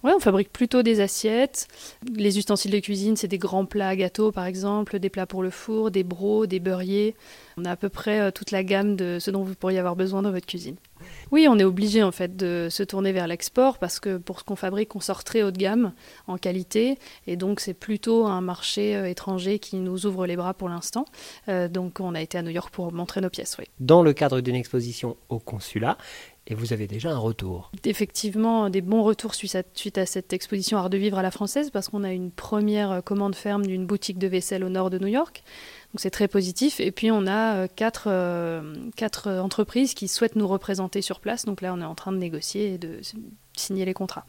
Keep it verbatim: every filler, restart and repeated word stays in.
Ouais, on fabrique plutôt des assiettes. Les ustensiles de cuisine, c'est des grands plats à gâteaux, par exemple, des plats pour le four, des brocs, des beurriers. On a à peu près euh, toute la gamme de ce dont vous pourriez avoir besoin dans votre cuisine. Oui, on est obligé en fait de se tourner vers l'export parce que pour ce qu'on fabrique, on sort très haut de gamme en qualité et donc c'est plutôt un marché euh, étranger qui nous ouvre les bras pour l'instant. Euh, donc on a été à New York pour montrer nos pièces, oui. Dans le cadre d'une exposition au consulat, et vous avez déjà un retour. Effectivement, des bons retours suite à, suite à cette exposition Art de vivre à la française parce qu'on a une première commande ferme d'une boutique de vaisselle au nord de New York. Donc c'est très positif. Et puis on a euh, quatre, euh, quatre entreprises qui souhaitent nous représenter sur place. Donc là, on est en train de négocier et de signer les contrats.